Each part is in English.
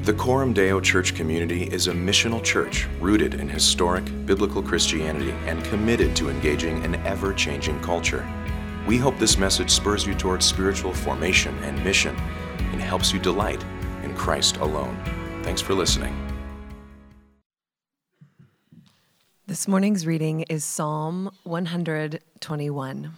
The Coram Deo Church community is a missional church rooted in historic biblical Christianity and committed to engaging an ever-changing culture. We hope this message spurs you towards spiritual formation and mission and helps you delight in Christ alone. Thanks for listening. This morning's reading is Psalm 121.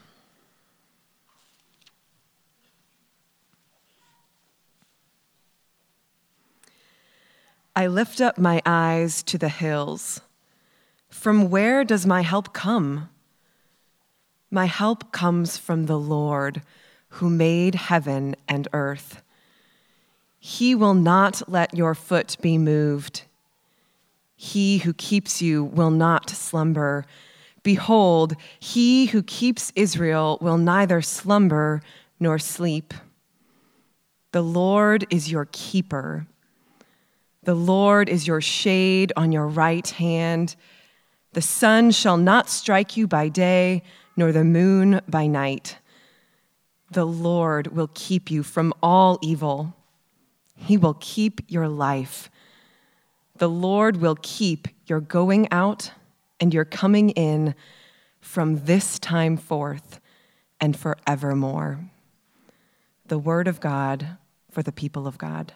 I lift up my eyes to the hills. From where does my help come? My help comes from the Lord, who made heaven and earth. He will not let your foot be moved. He who keeps you will not slumber. Behold, he who keeps Israel will neither slumber nor sleep. The Lord is your keeper. The Lord is your shade on your right hand. The sun shall not strike you by day, nor the moon by night. The Lord will keep you from all evil. He will keep your life. The Lord will keep your going out and your coming in from this time forth and forevermore. The word of God for the people of God.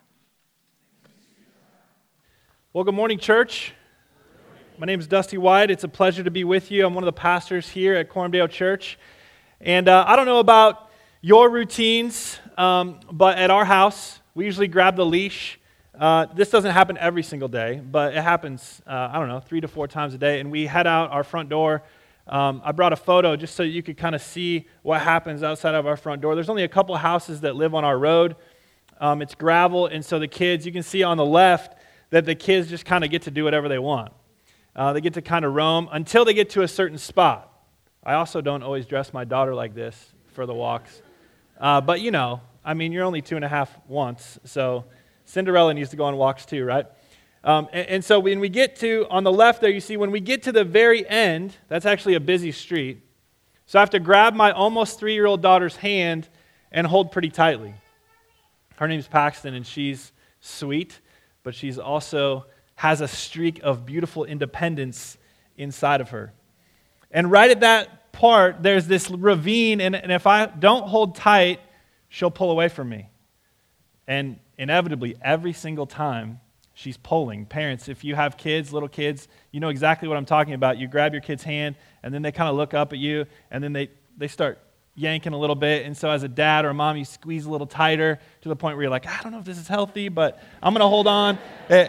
Well, good morning, church. My name is Dusty White. It's a pleasure to be with you. I'm one of the pastors here at Coram Deo Church. And I don't know about your routines, but at our house, we usually grab the leash. This doesn't happen every single day, but it happens, 3 to 4 times a day. And we head out our front door. I brought a photo just so you could kind of see what happens outside of our front door. There's only a couple of houses that live on our road. It's gravel, and so the kids, you can see on the left, that the kids just kind of get to do whatever they want. They get to kind of roam until they get to a certain spot. I also don't always dress my daughter like this for the walks. But you're only 2.5 once, so Cinderella needs to go on walks too, right? And so when we get to, on the left there, you see when we get to the very end, that's actually a busy street. So I have to grab my almost 3-year-old daughter's hand and hold pretty tightly. Her name's Paxton, and she's sweet, but she's also has a streak of beautiful independence inside of her. And right at that part, there's this ravine, and if I don't hold tight, she'll pull away from me. And inevitably, every single time, she's pulling. Parents, if you have kids, little kids, you know exactly what I'm talking about. You grab your kid's hand, and then they kind of look up at you, and then they start yanking a little bit, and so as a dad or a mom, you squeeze a little tighter to the point where you're like, I don't know if this is healthy, but I'm going to hold on,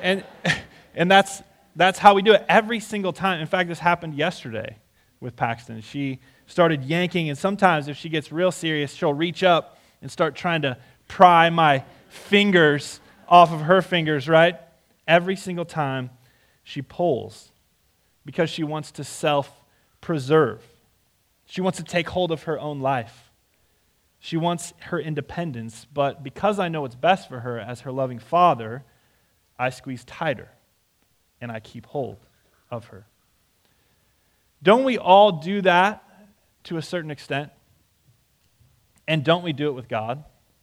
and that's how we do it every single time. In fact, this happened yesterday with Paxton. She started yanking, and sometimes if she gets real serious, she'll reach up and start trying to pry my fingers off of her fingers, right? Every single time she pulls because she wants to self-preserve. She wants to take hold of her own life. She wants her independence, but because I know what's best for her as her loving father, I squeeze tighter and I keep hold of her. Don't we all do that to a certain extent? And don't we do it with God?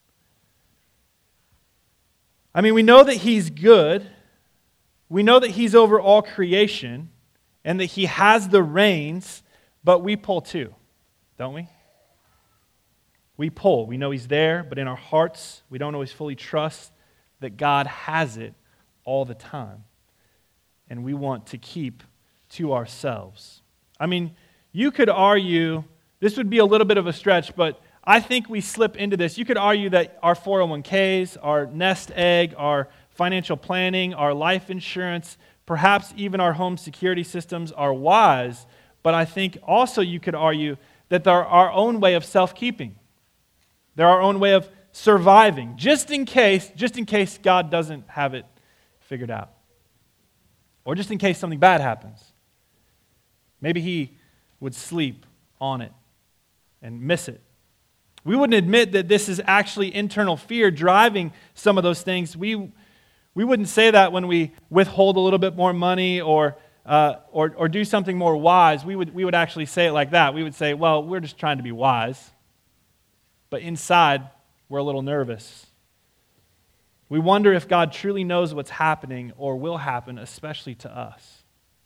I mean, we know that He's good. We know that He's over all creation and that He has the reins. But we pull too, don't we? We pull. We know He's there, but in our hearts, we don't always fully trust that God has it all the time. And we want to keep to ourselves. I mean, you could argue, this would be a little bit of a stretch, but I think we slip into this. You could argue that our 401ks, our nest egg, our financial planning, our life insurance, perhaps even our home security systems are wise. But I think also you could argue that they're our own way of self-keeping. They're our own way of surviving, just in case God doesn't have it figured out. Or just in case something bad happens. Maybe He would sleep on it and miss it. We wouldn't admit that this is actually internal fear driving some of those things. We wouldn't say that when we withhold a little bit more money or do something more wise. We would actually say it like that. We would say, well, we're just trying to be wise. But inside, we're a little nervous. We wonder if God truly knows what's happening or will happen, especially to us.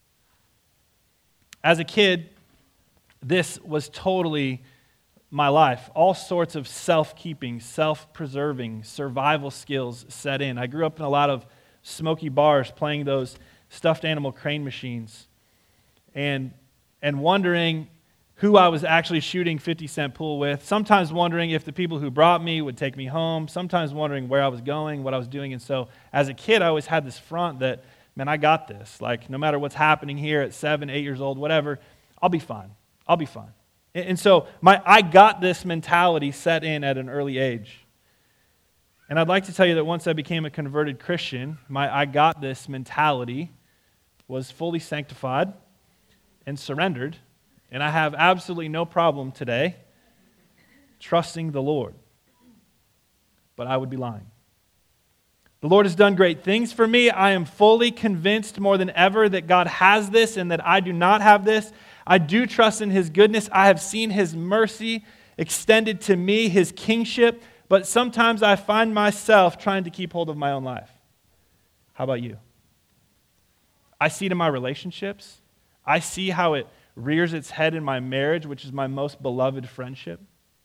As a kid, this was totally my life. All sorts of self-keeping, self-preserving, survival skills set in. I grew up in a lot of smoky bars playing those stuffed animal crane machines and wondering who I was actually shooting 50-cent pool with, sometimes wondering if the people who brought me would take me home, sometimes wondering where I was going, what I was doing. And so as a kid, I always had this front that, man, I got this. Like, no matter what's happening here at 7, 8 years old, whatever, I'll be fine. I'll be fine. And so my I got this mentality set in at an early age. And I'd like to tell you that once I became a converted Christian, my I got this mentality was fully sanctified and surrendered. And I have absolutely no problem today trusting the Lord. But I would be lying. The Lord has done great things for me. I am fully convinced more than ever that God has this and that I do not have this. I do trust in His goodness. I have seen His mercy extended to me, His kingship. But sometimes I find myself trying to keep hold of my own life. How about you? I see it in my relationships. I see how it rears its head in my marriage, which is my most beloved friendship.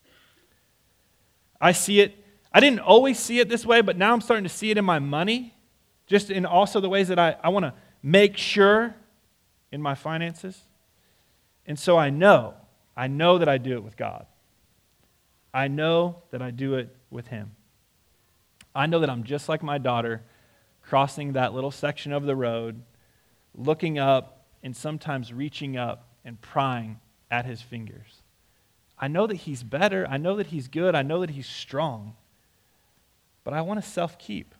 I see it. I didn't always see it this way, but now I'm starting to see it in my money, just in also the ways that I want to make sure in my finances. And so I know that I do it with God. I know that I do it with Him. I know that I'm just like my daughter, crossing that little section of the road, looking up and sometimes reaching up and prying at His fingers. I know that He's better. I know that He's good. I know that He's strong. But I want to self-keep.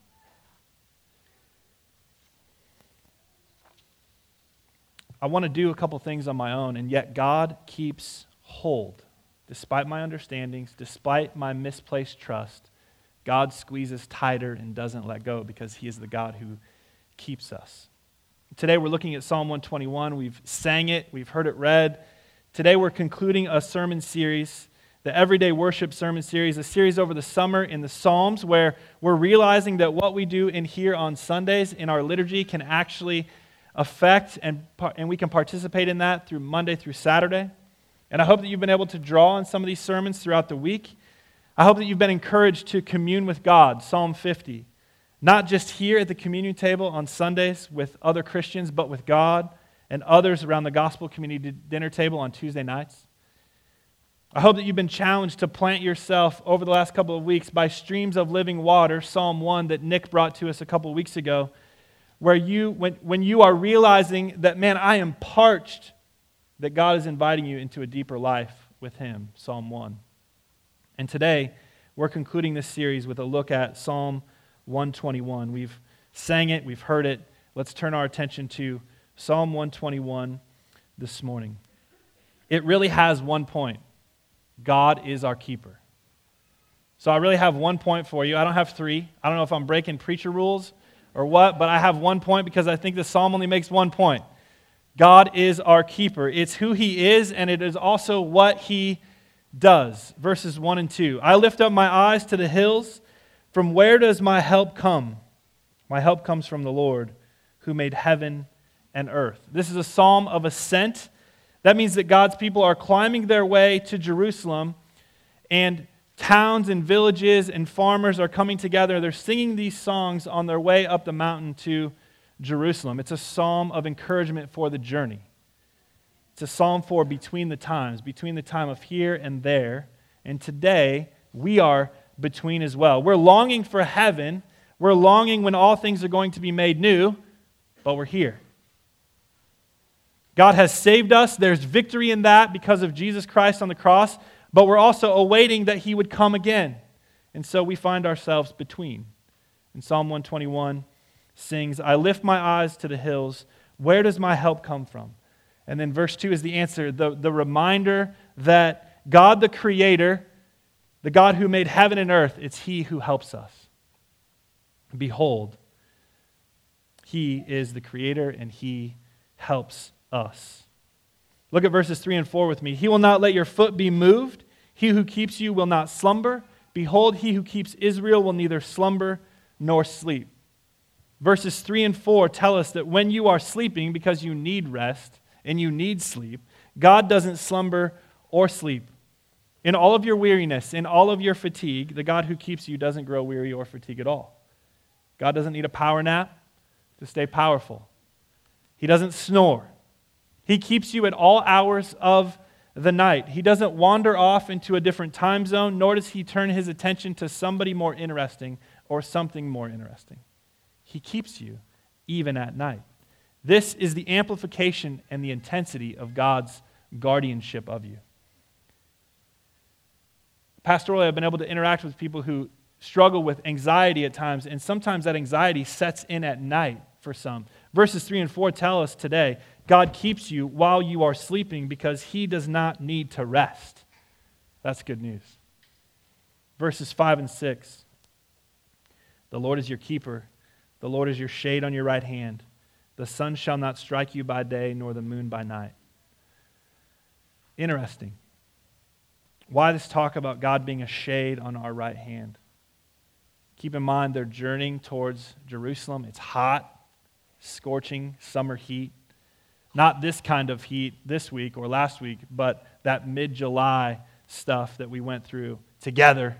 I want to do a couple things on my own, and yet God keeps hold. Despite my understandings, despite my misplaced trust, God squeezes tighter and doesn't let go because He is the God who keeps us. Today we're looking at Psalm 121. We've sang it. We've heard it read. Today we're concluding a sermon series, the Everyday Worship Sermon Series, a series over the summer in the Psalms where we're realizing that what we do in here on Sundays in our liturgy can actually affect and we can participate in that through Monday through Saturday. And I hope that you've been able to draw on some of these sermons throughout the week. I hope that you've been encouraged to commune with God, Psalm 50. Not just here at the communion table on Sundays with other Christians, but with God and others around the gospel community dinner table on Tuesday nights. I hope that you've been challenged to plant yourself over the last couple of weeks by streams of living water, Psalm 1 that Nick brought to us a couple of weeks ago, where when you are realizing that, man, I am parched, that God is inviting you into a deeper life with Him, Psalm 1. And today, we're concluding this series with a look at Psalm 121. We've sang it, we've heard it. Let's turn our attention to Psalm 121 this morning. It really has one point. God is our keeper. So I really have one point for you. I don't have three. I don't know if I'm breaking preacher rules or what, but I have one point because I think the psalm only makes one point. God is our keeper. It's who He is, and it is also what He does. Verses 1 and 2. I lift up my eyes to the hills. From where does my help come? My help comes from the Lord, who made heaven and earth. This is a psalm of ascent. That means that God's people are climbing their way to Jerusalem, and towns and villages and farmers are coming together. They're singing these songs on their way up the mountain to Jerusalem. It's a psalm of encouragement for the journey. It's a psalm for between the times, between the time of here and there. And today, we are between as well. We're longing for heaven. We're longing when all things are going to be made new, but we're here. God has saved us. There's victory in that because of Jesus Christ on the cross, but we're also awaiting that He would come again. And so we find ourselves between. In Psalm 121 sings, I lift my eyes to the hills. Where does my help come from? And then verse 2 is the answer, the reminder that God the Creator, the God who made heaven and earth, it's He who helps us. Behold, He is the Creator and He helps us. Look at verses 3 and 4 with me. He will not let your foot be moved. He who keeps you will not slumber. Behold, He who keeps Israel will neither slumber nor sleep. Verses 3 and 4 tell us that when you are sleeping, because you need rest and you need sleep, God doesn't slumber or sleep. In all of your weariness, in all of your fatigue, the God who keeps you doesn't grow weary or fatigue at all. God doesn't need a power nap to stay powerful. He doesn't snore. He keeps you at all hours of the night. He doesn't wander off into a different time zone, nor does he turn his attention to somebody more interesting or something more interesting. He keeps you even at night. This is the amplification and the intensity of God's guardianship of you. Pastorally, I've been able to interact with people who struggle with anxiety at times, and sometimes that anxiety sets in at night for some. Verses 3 and 4 tell us today, God keeps you while you are sleeping because he does not need to rest. That's good news. Verses 5 and 6. The Lord is your keeper. The Lord is your shade on your right hand. The sun shall not strike you by day, nor the moon by night. Interesting. Why this talk about God being a shade on our right hand? Keep in mind they're journeying towards Jerusalem. It's hot, scorching summer heat. Not this kind of heat this week or last week, but that mid-July stuff that we went through together,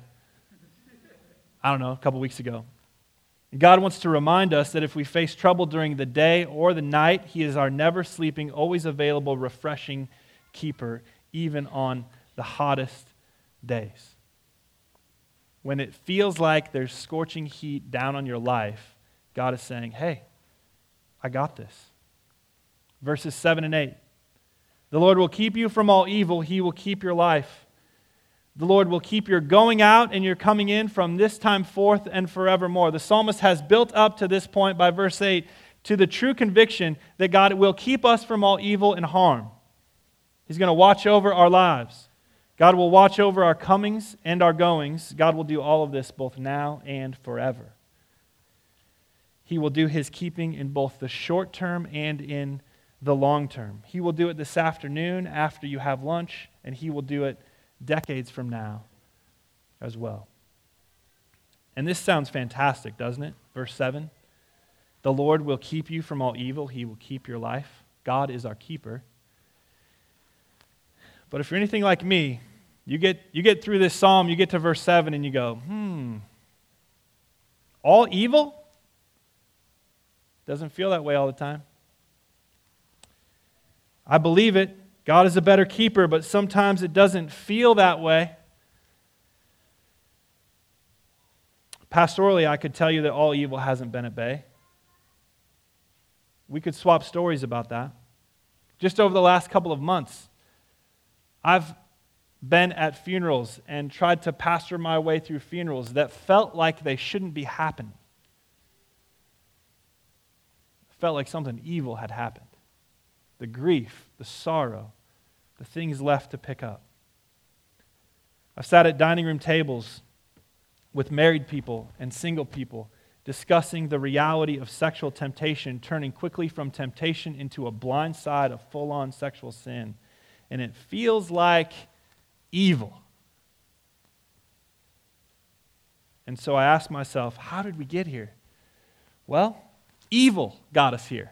a couple weeks ago. God wants to remind us that if we face trouble during the day or the night, he is our never sleeping, always available, refreshing keeper, even on the hottest days. When it feels like there's scorching heat down on your life, God is saying, hey, I got this. Verses 7 and 8. The Lord will keep you from all evil. He will keep your life. The Lord will keep your going out and your coming in from this time forth and forevermore. The psalmist has built up to this point by verse 8 to the true conviction that God will keep us from all evil and harm. He's going to watch over our lives. God will watch over our comings and our goings. God will do all of this both now and forever. He will do his keeping in both the short term and in the long term. He will do it this afternoon after you have lunch, and he will do it decades from now as well. And this sounds fantastic, doesn't it? Verse 7. The Lord will keep you from all evil. He will keep your life. God is our keeper. But if you're anything like me, you get through this psalm, you get to verse 7, and you go, all evil? Doesn't feel that way all the time. I believe it. God is a better keeper, but sometimes it doesn't feel that way. Pastorally, I could tell you that all evil hasn't been at bay. We could swap stories about that. Just over the last couple of months, I've been at funerals and tried to pastor my way through funerals that felt like they shouldn't be happening. Felt like something evil had happened. The grief, the sorrow, the things left to pick up. I've sat at dining room tables with married people and single people discussing the reality of sexual temptation, turning quickly from temptation into a blind side of full-on sexual sin. And it feels like evil. And so I ask myself, how did we get here? Well, evil got us here.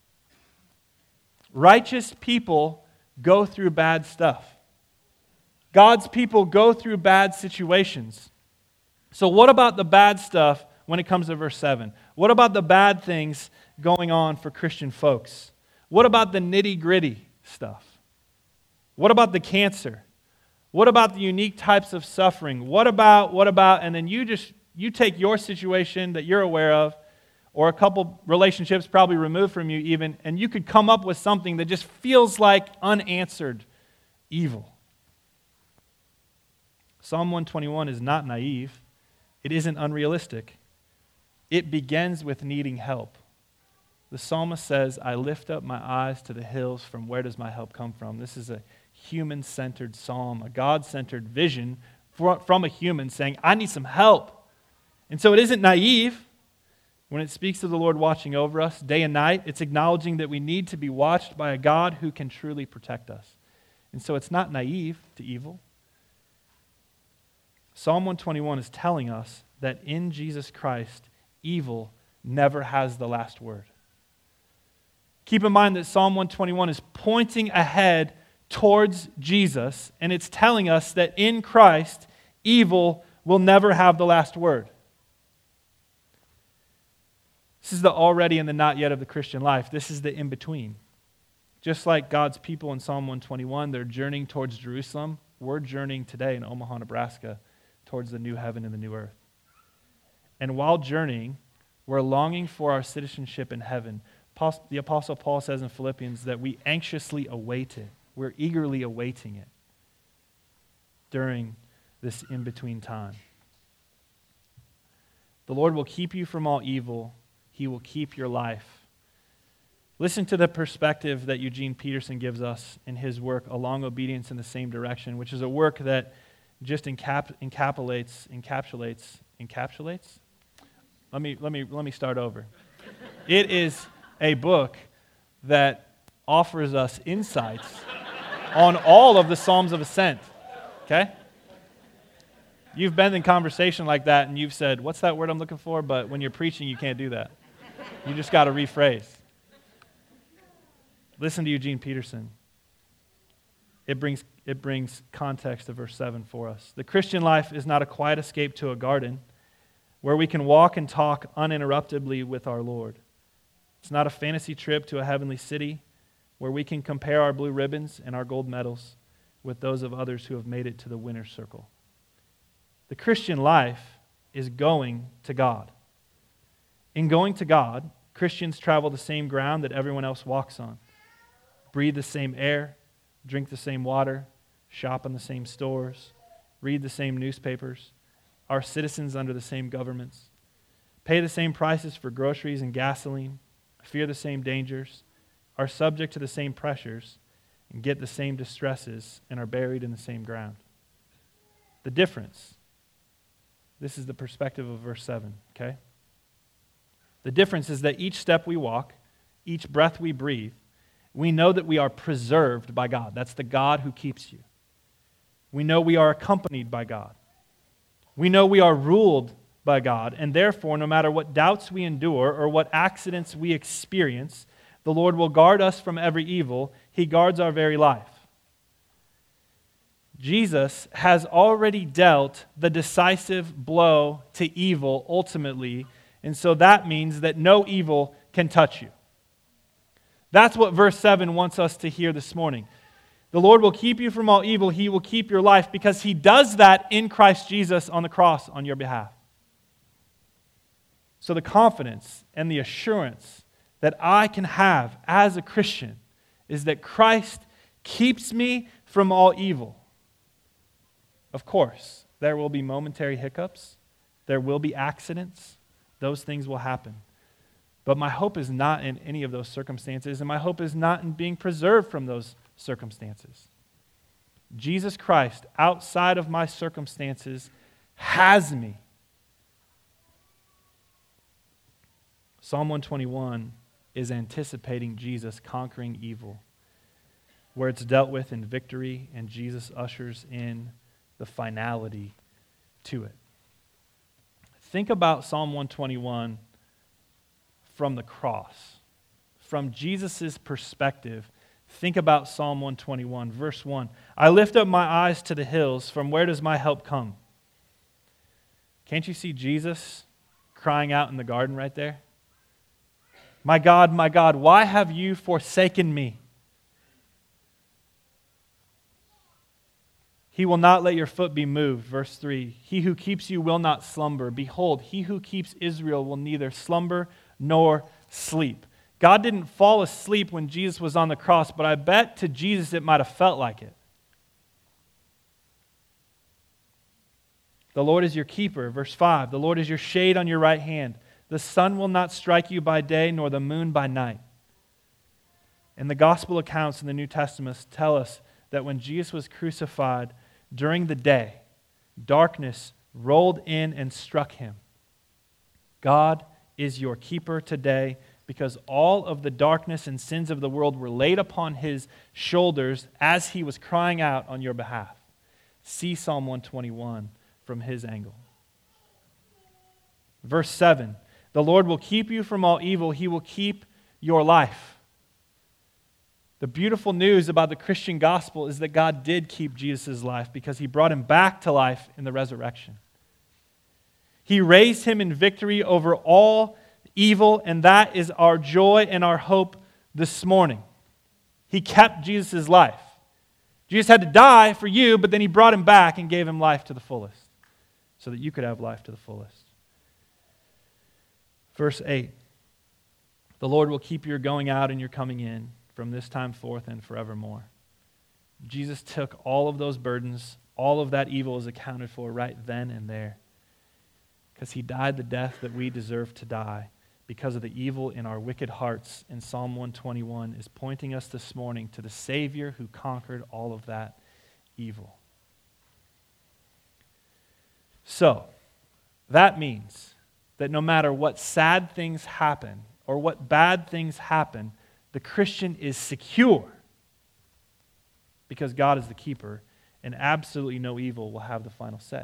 Righteous people go through bad stuff. God's people go through bad situations. So what about the bad stuff when it comes to verse 7? What about the bad things going on for Christian folks? What about the nitty-gritty stuff? What about the cancer? What about the unique types of suffering? What about, and then you take your situation that you're aware of, or a couple relationships probably removed from you even, and you could come up with something that just feels like unanswered evil. Psalm 121 is not naive. It isn't unrealistic. It begins with needing help. The psalmist says, I lift up my eyes to the hills. From where does my help come from? This is a human-centered psalm, a God-centered vision from a human saying, I need some help. And so it isn't naive. When it speaks of the Lord watching over us day and night, it's acknowledging that we need to be watched by a God who can truly protect us. And so it's not naive to evil. Psalm 121 is telling us that in Jesus Christ, evil never has the last word. Keep in mind that Psalm 121 is pointing ahead towards Jesus, and it's telling us that in Christ, evil will never have the last word. This is the already and the not yet of the Christian life. This is the in-between. Just like God's people in Psalm 121, they're journeying towards Jerusalem. We're journeying today in Omaha, Nebraska, towards the new heaven and the new earth. And while journeying, we're longing for our citizenship in heaven. The Apostle Paul says in Philippians that we anxiously await it. We're eagerly awaiting it during this in-between time. The Lord will keep you from all evil. He will keep your life. Listen to the perspective that Eugene Peterson gives us in his work, Along Obedience in the Same Direction, which is a work that just encapsulates. Let me start over. It is a book that offers us insights on all of the Psalms of Ascent. Okay? You've been in conversation like that and you've said, what's that word I'm looking for? But when you're preaching, you can't do that. You just got to rephrase. Listen to Eugene Peterson. It brings context to verse 7 for us. The Christian life is not a quiet escape to a garden where we can walk and talk uninterruptedly with our Lord. It's not a fantasy trip to a heavenly city where we can compare our blue ribbons and our gold medals with those of others who have made it to the winner's circle. The Christian life is going to God. In going to God, Christians travel the same ground that everyone else walks on, breathe the same air, drink the same water, shop in the same stores, read the same newspapers, are citizens under the same governments, pay the same prices for groceries and gasoline, fear the same dangers, are subject to the same pressures, and get the same distresses, and are buried in the same ground. The difference, this is the perspective of verse 7, okay? The difference is that each step we walk, each breath we breathe, we know that we are preserved by God. That's the God who keeps you. We know we are accompanied by God. We know we are ruled by God, and therefore, no matter what doubts we endure or what accidents we experience, the Lord will guard us from every evil. He guards our very life. Jesus has already dealt the decisive blow to evil ultimately, and so that means that no evil can touch you. That's what verse 7 wants us to hear this morning. The Lord will keep you from all evil. He will keep your life because He does that in Christ Jesus on the cross on your behalf. So the confidence and the assurance that I can have as a Christian is that Christ keeps me from all evil. Of course, there will be momentary hiccups. There will be accidents. Those things will happen. But my hope is not in any of those circumstances, and my hope is not in being preserved from those circumstances. Jesus Christ, outside of my circumstances, has me. Psalm 121 is anticipating Jesus conquering evil, where it's dealt with in victory, and Jesus ushers in the finality to it. Think about Psalm 121 from the cross. From Jesus' perspective, think about Psalm 121, verse 1. I lift up my eyes to the hills. From where does my help come? Can't you see Jesus crying out in the garden right there? My God, why have you forsaken me? He will not let your foot be moved. Verse 3, He who keeps you will not slumber. Behold, He who keeps Israel will neither slumber nor sleep. God didn't fall asleep when Jesus was on the cross, but I bet to Jesus it might have felt like it. The Lord is your keeper. Verse 5, the Lord is your shade on your right hand. The sun will not strike you by day, nor the moon by night. And the gospel accounts in the New Testament tell us that when Jesus was crucified during the day, darkness rolled in and struck Him. God is your keeper today because all of the darkness and sins of the world were laid upon His shoulders as He was crying out on your behalf. See Psalm 121 from His angle. Verse 7, The Lord will keep you from all evil. He will keep your life. The beautiful news about the Christian gospel is that God did keep Jesus' life because he brought him back to life in the resurrection. He raised him in victory over all evil, and that is our joy and our hope this morning. He kept Jesus' life. Jesus had to die for you, but then he brought him back and gave him life to the fullest so that you could have life to the fullest. Verse 8, the Lord will keep your going out and your coming in from this time forth and forevermore. Jesus took all of those burdens, all of that evil is accounted for right then and there because he died the death that we deserve to die because of the evil in our wicked hearts. And Psalm 121 is pointing us this morning to the Savior who conquered all of that evil. So, that means that no matter what sad things happen or what bad things happen, the Christian is secure because God is the keeper and absolutely no evil will have the final say.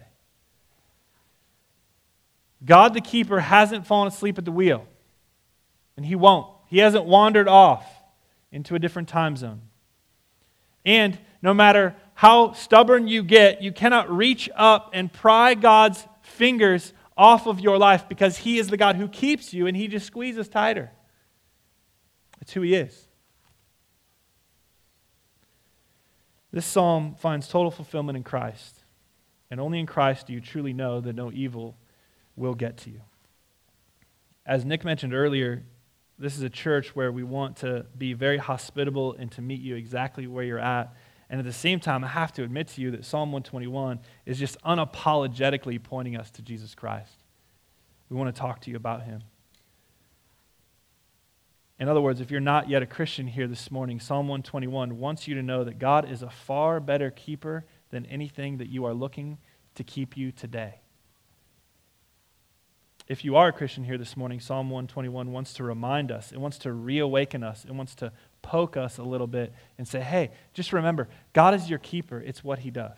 God the keeper hasn't fallen asleep at the wheel, and he won't. He hasn't wandered off into a different time zone. And no matter how stubborn you get, you cannot reach up and pry God's fingers off of your life because he is the God who keeps you and he just squeezes tighter. That's who he is. This psalm finds total fulfillment in Christ. And only in Christ do you truly know that no evil will get to you. As Nick mentioned earlier, this is a church where we want to be very hospitable and to meet you exactly where you're at. And at the same time, I have to admit to you that Psalm 121 is just unapologetically pointing us to Jesus Christ. We want to talk to you about him. In other words, if you're not yet a Christian here this morning, Psalm 121 wants you to know that God is a far better keeper than anything that you are looking to keep you today. If you are a Christian here this morning, Psalm 121 wants to remind us, it wants to reawaken us, it wants to poke us a little bit and say, hey, just remember, God is your keeper. It's what he does.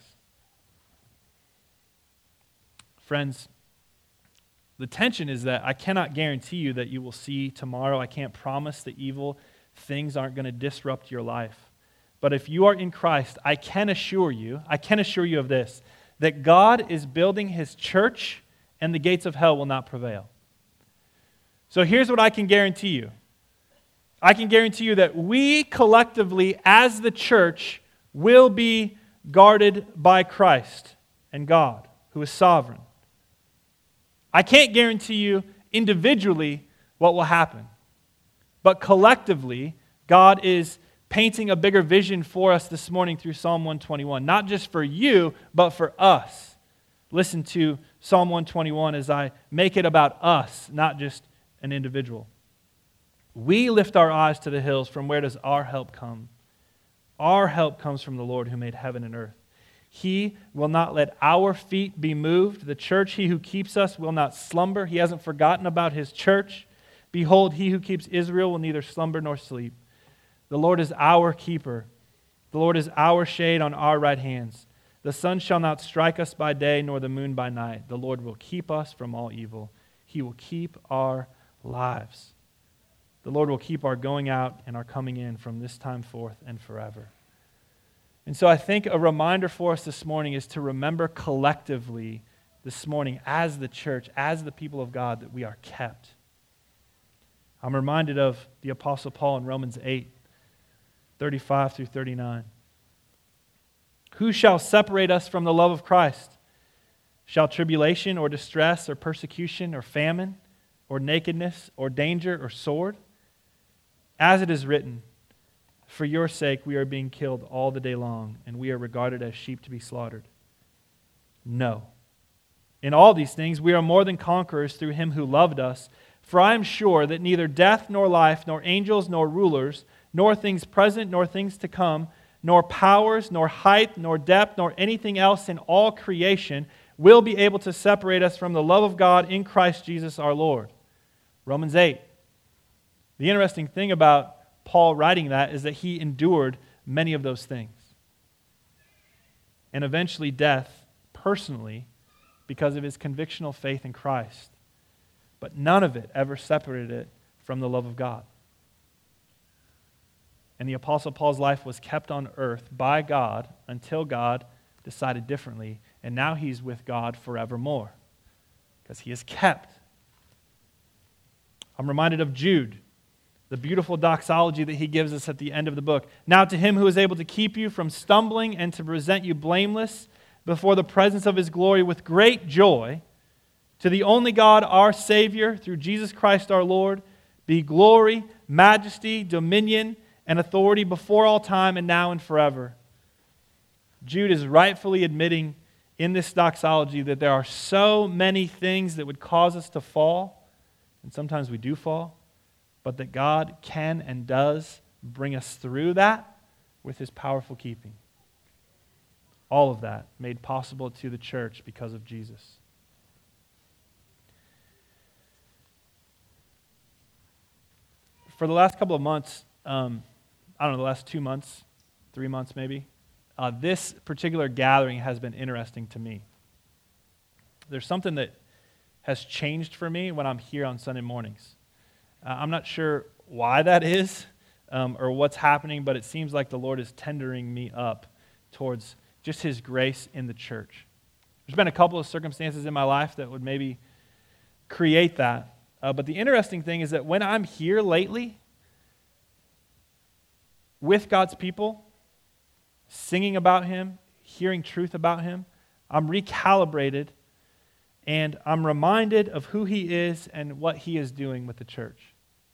Friends, the tension is that I cannot guarantee you that you will see tomorrow. I can't promise that evil things aren't going to disrupt your life. But if you are in Christ, I can assure you of this, that God is building his church and the gates of hell will not prevail. So here's what I can guarantee you. I can guarantee you that we collectively as the church will be guarded by Christ and God, who is sovereign. I can't guarantee you individually what will happen, but collectively, God is painting a bigger vision for us this morning through Psalm 121, not just for you, but for us. Listen to Psalm 121 as I make it about us, not just an individual. We lift our eyes to the hills. From where does our help come? Our help comes from the Lord who made heaven and earth. He will not let our feet be moved. The church, he who keeps us, will not slumber. He hasn't forgotten about his church. Behold, he who keeps Israel will neither slumber nor sleep. The Lord is our keeper. The Lord is our shade on our right hands. The sun shall not strike us by day, nor the moon by night. The Lord will keep us from all evil. He will keep our lives. The Lord will keep our going out and our coming in from this time forth and forever. And so I think a reminder for us this morning is to remember collectively this morning as the church, as the people of God, that we are kept. I'm reminded of the Apostle Paul in Romans 8, 35 through 39. Who shall separate us from the love of Christ? Shall tribulation or distress or persecution or famine or nakedness or danger or sword? As it is written, for your sake we are being killed all the day long, and we are regarded as sheep to be slaughtered. No. In all these things we are more than conquerors through him who loved us. For I am sure that neither death nor life, nor angels nor rulers, nor things present nor things to come, nor powers, nor height, nor depth, nor anything else in all creation will be able to separate us from the love of God in Christ Jesus our Lord. Romans 8. The interesting thing about Paul writing that is that he endured many of those things. And eventually death, personally, because of his convictional faith in Christ. but none of it ever separated it from the love of God. And the Apostle Paul's life was kept on earth by God until God decided differently, and now he's with God forevermore because he is kept. I'm reminded of Jude, the beautiful doxology that he gives us at the end of the book. Now to him who is able to keep you from stumbling and to present you blameless before the presence of his glory with great joy, to the only God, our Savior, through Jesus Christ our Lord, be glory, majesty, dominion, and authority before all time and now and forever. Jude is rightfully admitting in this doxology that there are so many things that would cause us to fall, and sometimes we do fall, but that God can and does bring us through that with his powerful keeping. All of that made possible to the church because of Jesus. For the last couple of months, the last 2 months, 3 months maybe, this particular gathering has been interesting to me. There's something that has changed for me when I'm here on Sunday mornings. I'm not sure why that is or what's happening, but it seems like the Lord is tendering me up towards just his grace in the church. There's been a couple of circumstances in my life that would maybe create that. But the interesting thing is that when I'm here lately with God's people, singing about him, hearing truth about him, I'm recalibrated and I'm reminded of who he is and what he is doing with the church.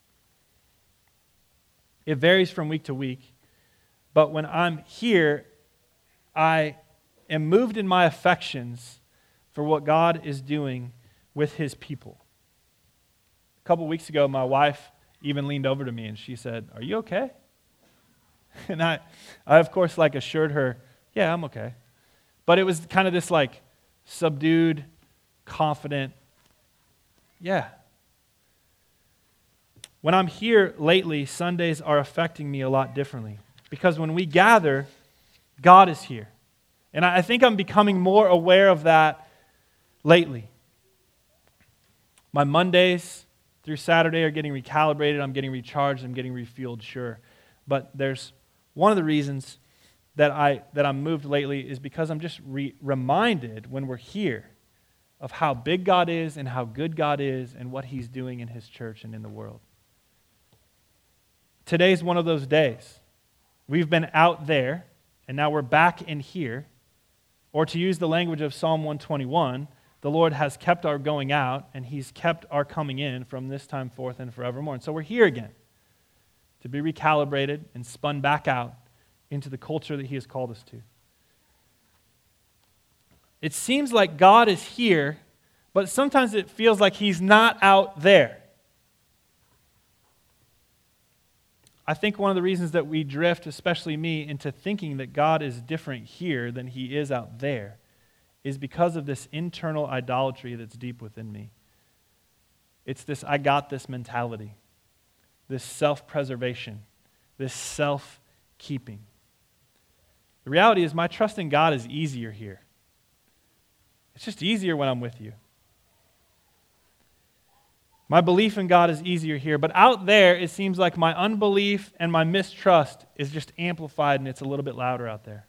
It varies from week to week, but when I'm here, I am moved in my affections for what God is doing with his people. A couple weeks ago, my wife even leaned over to me and she said, "Are you okay?" And I of course, assured her, "Yeah, I'm okay." But it was kind of this subdued, confident, yeah. When I'm here lately, Sundays are affecting me a lot differently. Because when we gather, God is here. And I think I'm becoming more aware of that lately. My Mondays through Saturday are getting recalibrated, I'm getting recharged, I'm getting refueled, sure. But there's one of the reasons that I'm moved lately is because I'm just reminded when we're here of how big God is and how good God is and what he's doing in his church and in the world. Today's one of those days. We've been out there, and now we're back in here. Or to use the language of Psalm 121, the Lord has kept our going out, and he's kept our coming in from this time forth and forevermore. And so we're here again to be recalibrated and spun back out into the culture that he has called us to. It seems like God is here, but sometimes it feels like he's not out there. I think one of the reasons that we drift, especially me, into thinking that God is different here than he is out there is because of this internal idolatry that's deep within me. It's this "I got this" mentality, this self-preservation, this self-keeping. The reality is my trust in God is easier here. It's just easier when I'm with you. My belief in God is easier here, but out there it seems like my unbelief and my mistrust is just amplified and it's a little bit louder out there.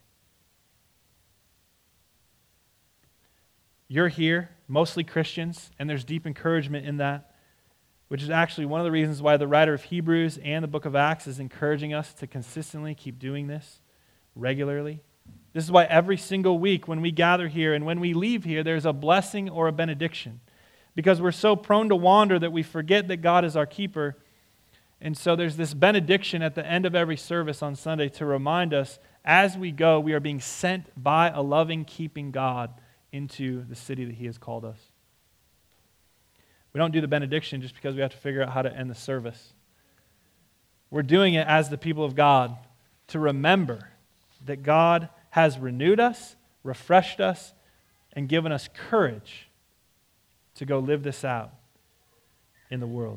You're here, mostly Christians, and there's deep encouragement in that, which is actually one of the reasons why the writer of Hebrews and the book of Acts is encouraging us to consistently keep doing this regularly. This is why every single week when we gather here and when we leave here, there's a blessing or a benediction. Because we're so prone to wander that we forget that God is our keeper. And so there's this benediction at the end of every service on Sunday to remind us as we go, we are being sent by a loving, keeping God into the city that he has called us. We don't do the benediction just because we have to figure out how to end the service. We're doing it as the people of God to remember that God has renewed us, refreshed us, and given us courage to go live this out in the world.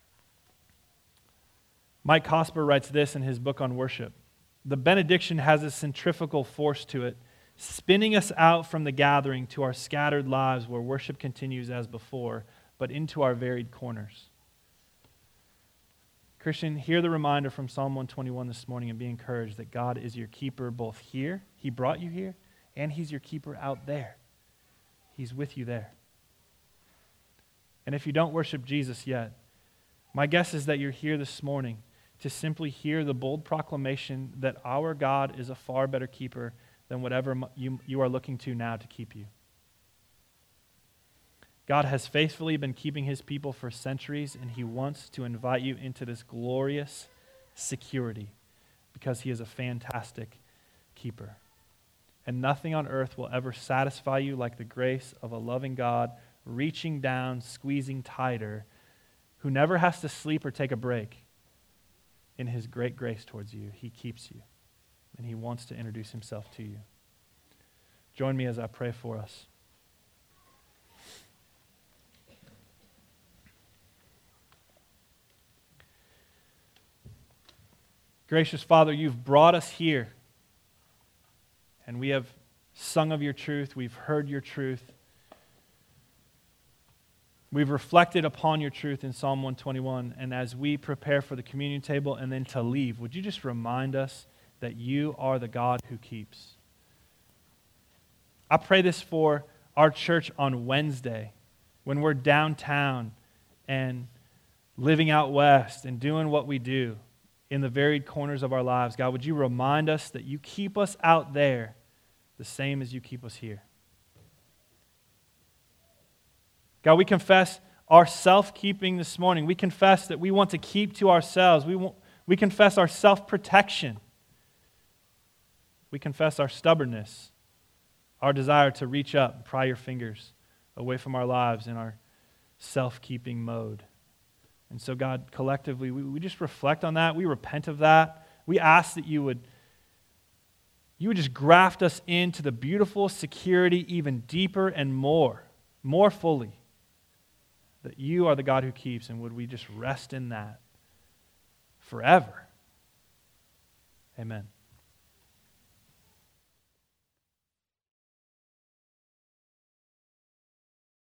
Mike Cosper writes this in his book on worship. The benediction has a centrifugal force to it, spinning us out from the gathering to our scattered lives where worship continues as before, but into our varied corners. Christian, hear the reminder from Psalm 121 this morning and be encouraged that God is your keeper both here, He brought you here, and He's your keeper out there. He's with you there. And if you don't worship Jesus yet, my guess is that you're here this morning to simply hear the bold proclamation that our God is a far better keeper than whatever you are looking to now to keep you. God has faithfully been keeping His people for centuries, and He wants to invite you into this glorious security because He is a fantastic keeper. And nothing on earth will ever satisfy you like the grace of a loving God reaching down, squeezing tighter, who never has to sleep or take a break. In His great grace towards you, He keeps you, and He wants to introduce Himself to you. Join me as I pray for us. Gracious Father, You've brought us here, and we have sung of Your truth. We've heard Your truth. We've reflected upon Your truth in Psalm 121, and as we prepare for the communion table and then to leave, would You just remind us that You are the God who keeps? I pray this for our church on Wednesday when we're downtown and living out west and doing what we do in the varied corners of our lives. God, would You remind us that You keep us out there the same as You keep us here? God, we confess our self-keeping this morning. We confess that we want to keep to ourselves. We confess our self-protection. We confess our stubbornness, our desire to reach up and pry Your fingers away from our lives in our self-keeping mode. And so, God, collectively, we just reflect on that. We repent of that. We ask that You would just graft us into the beautiful security even deeper and more fully, that You are the God who keeps, and would we just rest in that forever. Amen.